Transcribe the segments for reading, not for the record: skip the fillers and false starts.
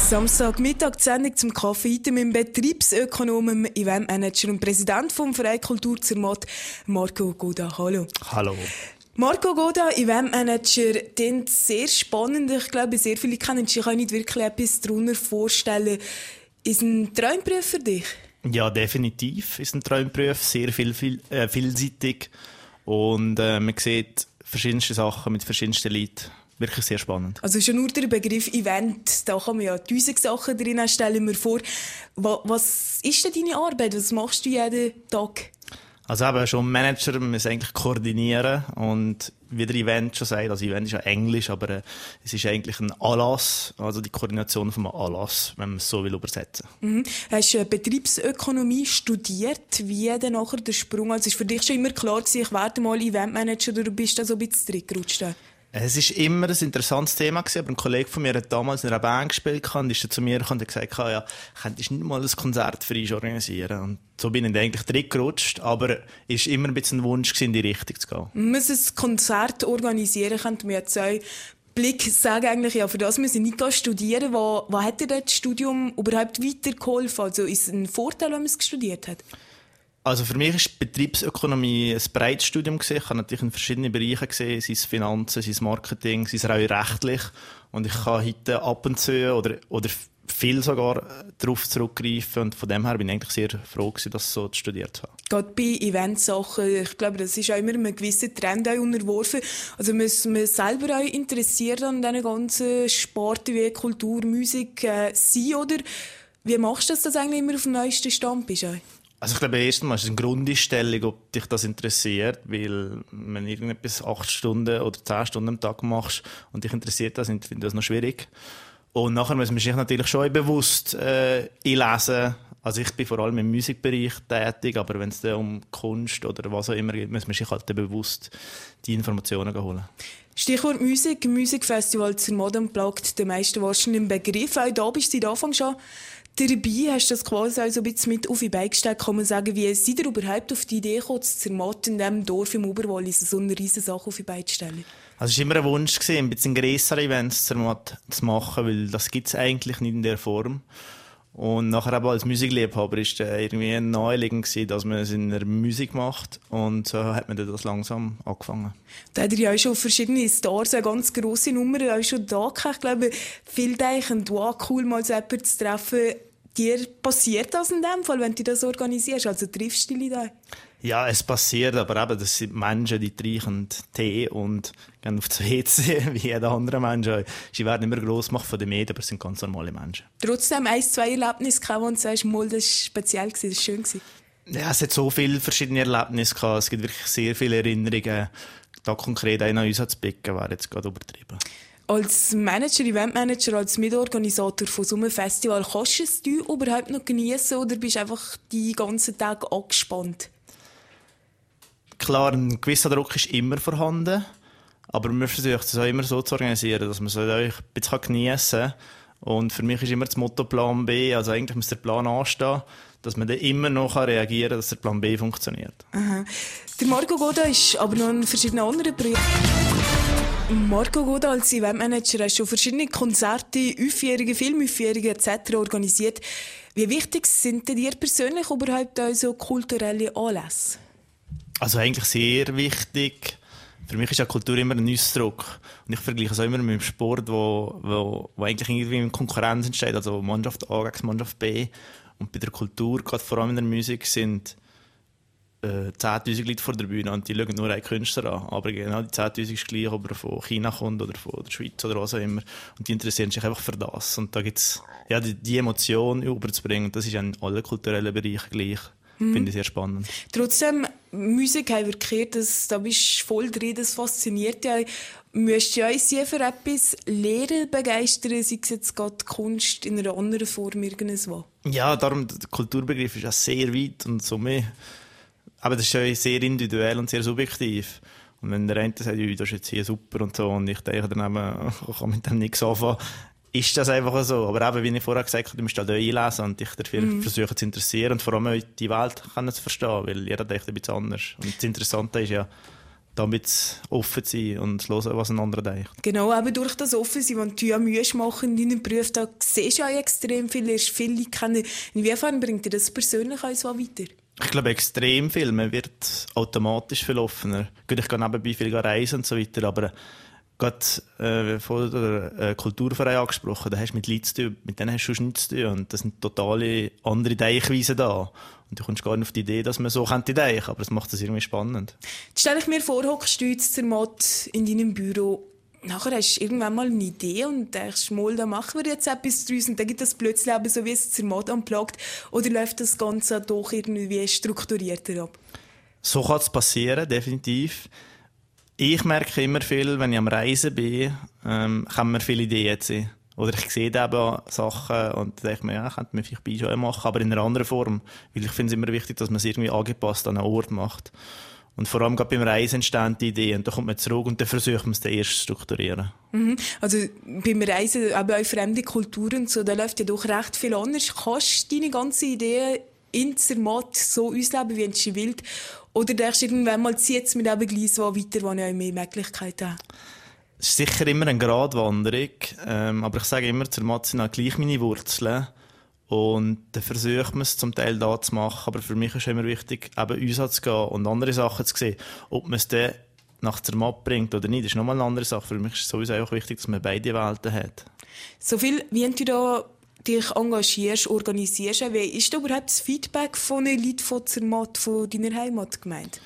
Samstagmittag die Sendung zum Kaffee mit dem Betriebsökonom, Eventmanager und Präsident vom Verein Kultur Zermatt, Marco Goda. Hallo. Hallo. Marco Goda, Eventmanager, klingt sehr spannend. Ich glaube, sehr viele kennen sich auch nicht wirklich etwas darunter vorstellen. Ist ein Traumberuf für dich? Ja, definitiv ist ein Traumberuf, sehr vielseitig und man sieht verschiedenste Sachen mit verschiedensten Leuten. Wirklich sehr spannend. Also schon nur der Begriff Event, da kann man ja 1000 Sachen drin stellen wir vor. Was ist denn deine Arbeit? Was machst du jeden Tag? Also eben schon Manager, wir müssen eigentlich koordinieren und wie der Event schon sagt, also Event ist ja Englisch, aber es ist eigentlich ein Anlass, also die Koordination von einem Anlass, wenn man es so will übersetzen. Hast du Betriebsökonomie studiert? Wie dann nachher der Sprung? Also ist für dich schon immer klar gewesen, ich werde mal Eventmanager, oder bist du da so ein bisschen zurückgerutscht? Es war immer ein interessantes Thema gewesen, aber ein Kollege von mir hat damals in einer Band gespielt und ist zu mir gekommen und hat gesagt, ja, könntest du nicht mal ein Konzert für uns organisieren? Und so bin ich eigentlich zurückgerutscht, aber es war immer ein bisschen ein Wunsch, in die Richtung zu gehen. Man muss ein Konzert organisieren, könnte man jetzt sagen. Blick sagen eigentlich, ja, für das müssen Sie nicht studieren. Was hat dir das Studium überhaupt weitergeholfen? Also ist es ein Vorteil, wenn man es studiert hat? Also für mich ist Betriebsökonomie ein breites Studium gewesen. Ich habe natürlich in verschiedenen Bereichen gesehen, sei es Finanzen, sei es Marketing, sei es auch rechtlich. Und ich kann heute ab und zu oder viel sogar darauf zurückgreifen. Und von dem her bin ich eigentlich sehr froh gewesen, das so studiert zu haben. Gerade bei Eventsachen, ich glaube, das ist auch immer einem gewissen Trend auch unterworfen. Also man selber auch interessiert an diesen ganzen Sparten wie Kultur, Musik sein, oder? Wie machst du das eigentlich immer auf dem neuesten Stand bist? Also ich glaube, erstmal ist es eine Grundeinstellung, ob dich das interessiert, weil wenn du irgendetwas 8 Stunden oder 10 Stunden am Tag machst und dich interessiert das, finde ich das noch schwierig. Und nachher muss man sich natürlich schon bewusst einlesen. Also ich bin vor allem im Musikbereich tätig, aber wenn es dann um Kunst oder was auch immer geht, muss man sich halt bewusst die Informationen holen. Stichwort Musik, Musikfestival Zermatt plagt den meisten wahrscheinlich im Begriff. Auch da bist du seit Anfang schon dabei, hast du das quasi also ein bisschen mit auf die Beine gestellt. Kann man sagen, wie seid ihr überhaupt auf die Idee gekommen, Zermatt in diesem Dorf im Oberwallis so eine riesige Sache auf die Beine zu stellen? Also es war immer ein Wunsch, ein bisschen grössere Events Zermatt zu machen, weil das gibt es eigentlich nicht in der Form. Und nachher aber als Musikliebhaber ist irgendwie naheliegend gewesen, dass man es in der Musik macht. Und so hat man das langsam angefangen. Da hat ja auch schon verschiedene Stars, eine ganz grosse Nummer, auch schon da gehabt. Ich glaube, viele denken, wow, cool, mal so jemanden zu treffen. Dir passiert das in dem Fall, wenn du das organisierst? Also triffst du dich da? Ja, es passiert, aber eben, das sind Menschen, die trinken Tee und gehen auf das WC, wie jeder andere Mensch. Sie werden immer gross gemacht von den Medien, aber es sind ganz normale Menschen. Trotzdem 1-2 Erlebnisse gehabt, wo du sagst, mal, das war speziell, das war schön. Ja, es hat so viele verschiedene Erlebnisse gehabt. Es gibt wirklich sehr viele Erinnerungen. Da konkret einen an uns zu picken, wäre jetzt gerade übertrieben. Als Manager, Eventmanager, als Mitorganisator von so einem Festival, kannst du es überhaupt noch genießen oder bist du einfach die ganzen Tage angespannt? Klar, ein gewisser Druck ist immer vorhanden, aber man versucht es auch immer so zu organisieren, dass man es ein bisschen geniessen kann. Und für mich ist immer das Motto Plan B, also eigentlich muss der Plan anstehen, dass man dann immer noch reagieren kann, dass der Plan B funktioniert. Aha. Der Marco Goda ist aber noch in verschiedenen anderen Projekten. Marco Goda als Eventmanager hast schon verschiedene Konzerte, Aufführungen, Filmaufführungen etc. organisiert. Wie wichtig sind dir persönlich überhaupt so kulturelle Anlässe? Also eigentlich sehr wichtig. Für mich ist ja Kultur immer ein Ausdruck. Und ich vergleiche es auch immer mit dem Sport, wo eigentlich irgendwie eine Konkurrenz entsteht. Also Mannschaft A gegen Mannschaft B. Und bei der Kultur, gerade vor allem in der Musik, sind 10'000 Leute vor der Bühne und die schauen nur einen Künstler an. Aber genau die 10'000 ist gleich, ob er von China kommt oder von der Schweiz oder was auch immer. Und die interessieren sich einfach für das. Und da gibt es ja, die Emotion überzubringen. Das ist in allen kulturellen Bereichen gleich. Finde ich sehr spannend. Trotzdem, Musik haben wir gehört, da bist du voll drin, das fasziniert dich. Müsstest du uns für etwas Lehren begeistern, sei es jetzt gerade Kunst in einer anderen Form irgendwas? Ja, darum, der Kulturbegriff ist ja sehr weit und so mehr. Aber das ist ja sehr individuell und sehr subjektiv. Und wenn der eine sagt, das ist jetzt hier super und so, und ich denke daneben, ich kann mit dem nichts anfangen, ist das einfach so. Aber eben, wie ich vorher gesagt habe, du musst halt einlesen und dich dafür versuchen zu interessieren und vor allem auch die Welt zu verstehen, weil jeder denkt ein bisschen anders. Und das Interessante ist ja, damit offen sein und hören, was ein anderer denkt. Genau, eben durch das Offensein, wenn du ja Mühe machen in deinem Beruf, da siehst du ja extrem viel, lernst viele kennen. Inwiefern bringt dir das persönlich auch so weiter? Ich glaube, extrem viel. Man wird automatisch viel offener. Gut, ich gehe nebenbei viel reisen und so weiter, aber gerade von der Kulturverein angesprochen, da hast du mit Leuten zu tun, mit denen hast du schon nichts zu tun. Und das sind totale andere Denkweisen da. Und du kommst gar nicht auf die Idee, dass man so denken könnte, aber das macht das irgendwie spannend. Jetzt stelle ich mir vor, hockst du jetzt Zermatt in deinem Büro. Nachher hast du irgendwann mal eine Idee und denkst, mal, da machen wir jetzt etwas draus und dann geht das plötzlich eben so, wie es Zermatt anplagt. Oder läuft das Ganze doch irgendwie strukturierter ab? So kann es passieren, definitiv. Ich merke immer viel, wenn ich am Reisen bin, kann mir viele Ideen sehen. Oder ich sehe eben Sachen und denke mir, ja, könnte man vielleicht bei schon machen, aber in einer anderen Form. Weil ich finde es immer wichtig, dass man es irgendwie angepasst an einen Ort macht. Und vor allem gerade beim Reisen entstehen die Ideen. Und dann kommt man zurück und dann versucht man es dann erst zu strukturieren. Mhm. Also beim Reisen, aber auch fremde Kulturen und so, da läuft ja doch recht viel anders. Kannst du deine ganzen Ideen in Zermatt so ausleben, wie du willst? Oder denkst du irgendwann mal, zieh jetzt mit eben gleich so weiter, wo ich auch mehr Möglichkeiten habe? Es ist sicher immer eine Gratwanderung, aber ich sage immer, Zermatt sind auch gleich meine Wurzeln. Und dann versucht man es zum Teil da zu machen, aber für mich ist immer wichtig, eben uns zu gehen und andere Sachen zu sehen. Ob man es dann nach Zermatt bringt oder nicht, ist nochmal eine andere Sache. Für mich ist es sowieso auch wichtig, dass man beide Welten hat. So viel, wie du da dich engagierst, organisierst, wie ist da überhaupt das Feedback von den Leuten von Zermatt, von deiner Heimatgemeinde?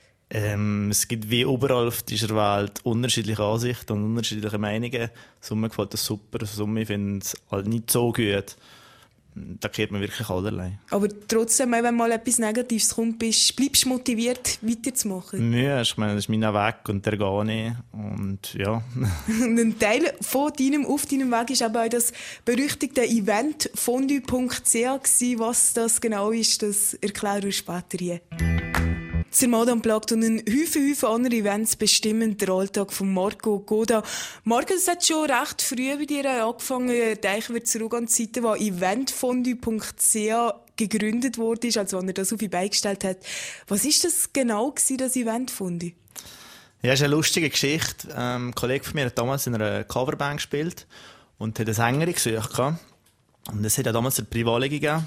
Es gibt wie überall auf dieser Welt unterschiedliche Ansichten und unterschiedliche Meinungen. Summe gefällt das super, Summe findet es halt nicht so gut. Da kehrt man wirklich allerlei. Aber trotzdem, wenn mal etwas Negatives kommt, bleibst du motiviert, weiterzumachen? Ja, ich meine, das ist mein Weg und der geht nicht. Und ja. Ein Teil von auf deinem Weg war aber auch das berüchtigte Event fondue.ch. Was das genau ist, das erklären wir später hier. Zermatt Unplugged und ein Haufen andere Events bestimmen den Alltag von Marco Goda. Marco, das hat schon recht früh bei dir angefangen. Denken wir zurück an die Zeit, wo eventfondue.ch gegründet wurde, also als er das auf die Beine gestellt hat. Was war das genau, das Eventfondue? Ja, das ist eine lustige Geschichte. Ein Kollege von mir hat damals in einer Coverband gespielt und hat eine Sängerin gesucht. Und es hat ja damals eine Privatliga gegeben.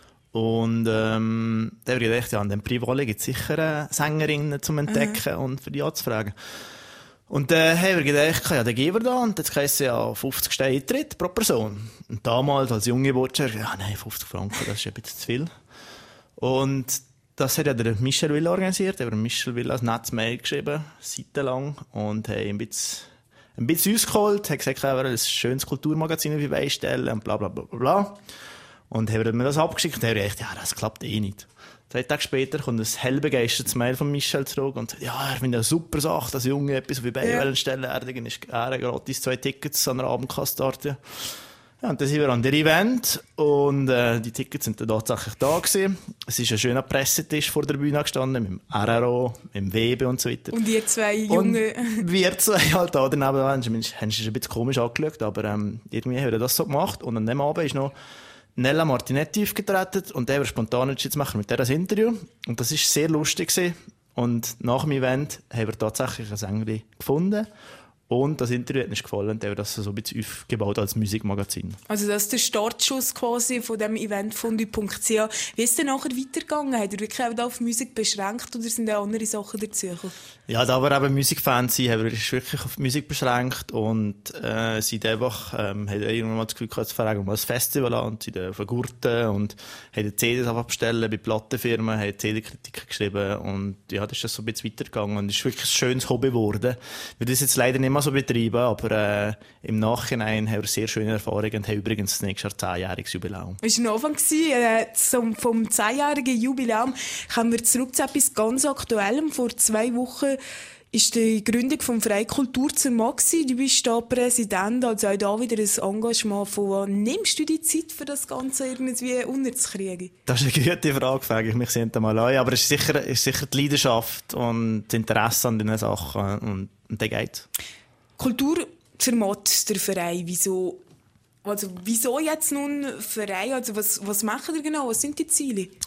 Und da habe ich gedacht, ja, an dem Privatliga gibt es sicher Sängerinnen zum Entdecken und für die anzufragen. Und dann haben wir gedacht, ja, dann gehen wir da. Und jetzt heisst es ja 50 Steine Eintritt pro Person. Und damals als junge Watcher, ja, nein, 50 Franken, das ist ein bisschen zu viel. Und das hat ja der Michel Villa organisiert. Wir haben Michel Villa ein nettes Mail geschrieben, seitenlang. Und haben ein bisschen uns geholt, haben gesagt, wir wollen ein schönes Kulturmagazin auf die Beine stellen und bla bla bla bla. Und haben mir das abgeschickt und haben gedacht, ja, das klappt eh nicht. 2 Tage später kommt ein hellbegeistertes Mail von Michel zurück und sagt, ja, er findet eine super Sache, dass Junge etwas auf die Beine stellen. Er gratis 2 Tickets an der Abendkasse starten. Ja, und dann sind wir an der Event und die Tickets sind dann tatsächlich da gewesen. Es ist ein schöner Pressetisch vor der Bühne gestanden, mit dem RRO, mit dem Webe und so weiter. Und ihr 2 Junge... Und wir 2 halt da daneben, haben sie ein bisschen komisch angeschaut, aber irgendwie haben wir das so gemacht. Und an dem Abend ist noch Nella Martinetti aufgetreten und der war spontan entschieden zu machen mit der das Interview. Und das war sehr lustig gewesen. Und nach dem Event haben wir tatsächlich eine Sängerin gefunden. Und das Interview hat uns gefallen und haben das so ein bisschen aufgebaut als Musikmagazin. Also das ist der Startschuss quasi von dem Event fondue.ch. Wie ist es dann nachher weitergegangen? Hat ihr wirklich auch auf Musik beschränkt oder sind auch andere Sachen dazugekommen? Ja, da wir eben Musikfans sind, haben wir uns wirklich auf Musik beschränkt und sind einfach, haben irgendwann mal das Gefühl gehabt, wir mal ein Festival an und sind auf Gurten und haben CDs einfach bestellen bei Plattenfirmen, haben CD-Kritiken geschrieben und ja, das ist so ein bisschen weitergegangen und es ist wirklich ein schönes Hobby geworden. Wir das jetzt leider nicht mehr so betreiben, aber im Nachhinein haben wir sehr schöne Erfahrungen und haben übrigens das nächste Jahr 10-jähriges Jubiläum. Es war ein Anfang vom 10-jährigen Jubiläum. Kommen wir zurück zu etwas ganz Aktuellem. Vor 2 Wochen ist die Gründung vom Verein Kultur Zermatt. Du bist da Präsident, also auch da wieder ein Engagement. Von wo nimmst du die Zeit, für das Ganze irgendwie unterzukriegen? Das ist eine gute Frage, frage ich mich mal an. Aber es ist sicher die Leidenschaft und das Interesse an diesen Sachen und der geht. Kultur Zermatt, der Verein, wieso jetzt nun Verein? Also was machen ihr genau? Was sind die Ziele?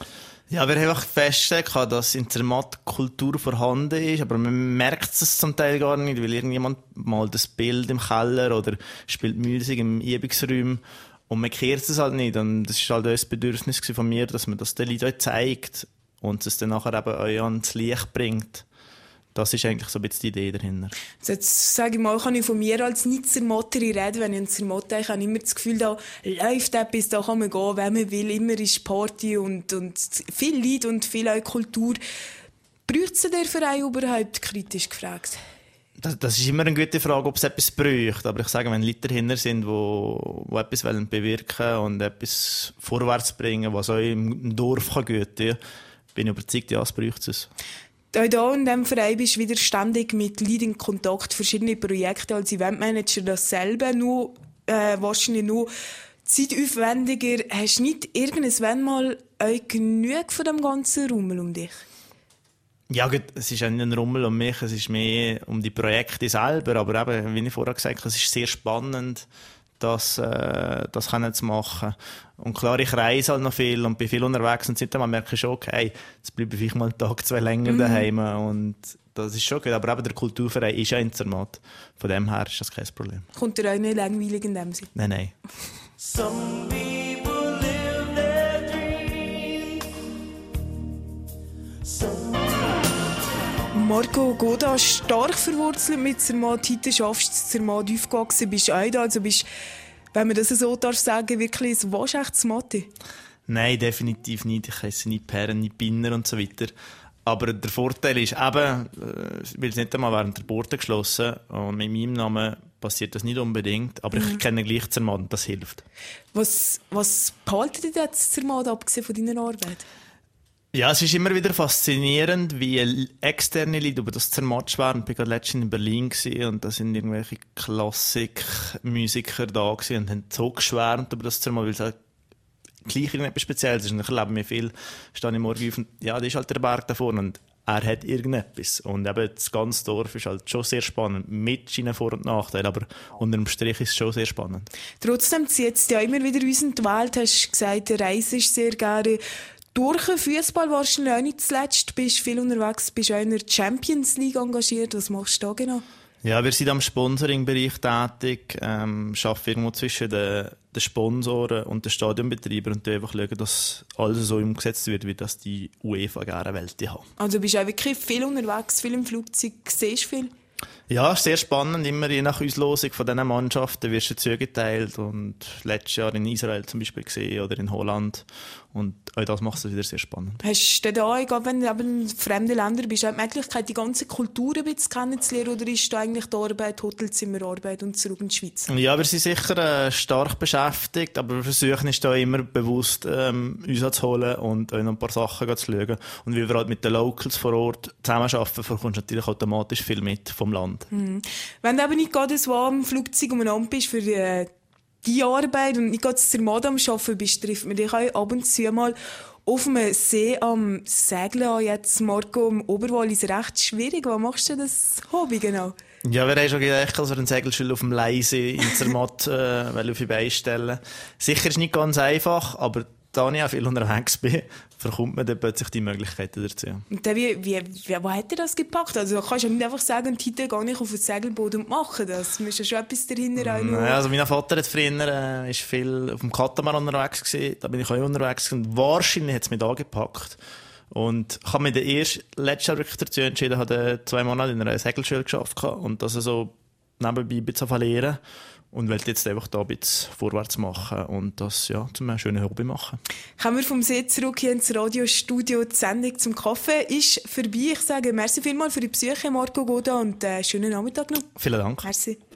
Ja, wir haben einfach festgestellt, dass in Zermatt Kultur vorhanden ist, aber man merkt es zum Teil gar nicht, weil irgendjemand malt das Bild im Keller oder spielt Musik im Übungsraum und man kehrt es halt nicht. Und das war halt auch ein Bedürfnis von mir, dass man das den Leuten auch zeigt und es dann nachher eben auch ans Licht bringt. Das ist eigentlich so ein bisschen die Idee dahinter. Also jetzt sage ich mal, kann ich von mir als Nicht-Zermatterin reden. Wenn ich an Zermatt denke, habe ich immer das Gefühl, da läuft etwas, da kann man gehen, wenn man will. Immer ist Party und viel Lied und viel auch Kultur. Braucht es den Verein überhaupt, kritisch gefragt? Das ist immer eine gute Frage, ob es etwas bräuchte. Aber ich sage, wenn Leute dahinter sind, die etwas bewirken wollen und etwas vorwärts bringen, was auch im Dorf gut tun kann, bin ich überzeugt, ja, es braucht es. Auch hier in diesem Verein bist du wieder ständig mit Leuten in Kontakt, verschiedene Projekte als Eventmanager dasselbe, nur wahrscheinlich nur zeitaufwendiger. Hast du nicht irgendwann mal genug von dem ganzen Rummel um dich? Ja gut, es ist ja nicht ein Rummel um mich, es ist mehr um die Projekte selber, aber eben, wie ich vorher gesagt habe, es ist sehr spannend, das zu machen. Und klar, ich reise halt noch viel und bin viel unterwegs und seitdem merke ich schon, okay, jetzt bleibe ich vielleicht mal einen Tag, 2 länger daheim und das ist schon gut. Aber eben der Kulturverein ist ja in Zermatt. Von dem her ist das kein Problem. Kommt dir auch nicht langweilig in dem Sinne? Nein. Some people live their dreams. Marco Goda, stark verwurzelt mit Zermatt. Heute schaffst du Zermatt aufgewachsen, bist auch da. Also bist, wenn man das so darf sagen, wirklich ein waschechtes Matti? Nein, definitiv nicht. Ich heiße nicht Perren, nicht Binner und so weiter. Aber der Vorteil ist eben, weil es nicht einmal während der Porte geschlossen und mit meinem Namen passiert das nicht unbedingt, aber ich kenne gleich Zermatt und das hilft. Was behaltet ihr jetzt Zermatt, abgesehen von deiner Arbeit? Ja, es ist immer wieder faszinierend, wie externe Leute über das Zermatt schwärmen. Ich war gerade letztens in Berlin und da sind irgendwelche Klassikmusiker da und haben so geschwärmt über das Zermatt, weil es halt gleich irgendetwas Spezielles ist. Und ich erlebe mir viel, stehe ich morgen auf und ja, da ist halt der Berg da vorne und er hat irgendetwas. Und eben das ganze Dorf ist halt schon sehr spannend, mit seinen Vor- und Nachteilen, aber unter dem Strich ist es schon sehr spannend. Trotzdem zieht es ja immer wieder uns in die Welt. Du hast gesagt, du reist sehr gerne. Durch den Fußball wahrscheinlich auch nicht zuletzt. Du bist viel unterwegs, bist auch in der Champions League engagiert. Was machst du da genau? Ja, wir sind am Sponsoring-Bereich tätig, arbeiten irgendwo zwischen den Sponsoren und den Stadionbetreibern und einfach schauen, dass alles so umgesetzt wird, wie das die UEFA gerne wollte haben. Also bist du auch wirklich viel unterwegs, viel im Flugzeug, siehst viel? Ja, sehr spannend. Immer je nach Auslosung von diesen Mannschaften wirst du zugeteilt. Und letztes Jahr in Israel zum Beispiel gesehen oder in Holland. Und auch das macht es wieder sehr spannend. Hast du da, egal wenn du in fremden Ländern bist, auch die Möglichkeit, die ganze Kultur ein bisschen kennenzulernen? Oder ist da eigentlich die Arbeit, Hotelzimmerarbeit und zurück in die Schweiz? Ja, wir sind sicher stark beschäftigt, aber wir versuchen uns da immer bewusst uns anzuholen und auch noch ein paar Sachen zu schauen. Und wie wir halt mit den Locals vor Ort zusammenarbeiten, bekommst du natürlich automatisch viel mit vom Land. Mhm. Wenn du aber nicht gerade so am Flugzeug umeinander bist für die Arbeit und nicht gerade Zermatt am Arbeiten bist, trifft man dich auch ab und zu mal auf einem See am Segeln an. Jetzt, Marco, im Oberwallis recht schwierig. Was machst du das Hobby genau? Ja, wir haben schon gedacht, dass wir eine Segelschule auf dem Leisee in Zermatt auf die Beine stellen. Sicher ist nicht ganz einfach, aber da ich auch viel unterwegs bin, verkommt man dann plötzlich die Möglichkeiten dazu. Und dann, wo hat er das gepackt? Also du kannst ja nicht einfach sagen, heute gehe ich auf ein Segelboot und mache das. Du musst ja schon etwas dahinter auch noch... Also mein Vater hat früher ist viel auf dem Katamaran unterwegs gewesen. Da bin ich auch unterwegs und wahrscheinlich hat es mich angepackt. Und ich habe mich letztes Jahr wirklich dazu entschieden, habe 2 Monate in einer Segelschule gearbeitet und das so nebenbei ein bisschen verlieren. Und wollte jetzt einfach da ein bisschen vorwärts machen und das ja, zu einem schönen Hobby machen. Kommen wir vom See zurück hier ins Radiostudio. Die Sendung zum Kaffee ist vorbei. Ich sage merci vielmals für die Besuche, Marco Goda, und schönen Nachmittag noch. Vielen Dank. Merci.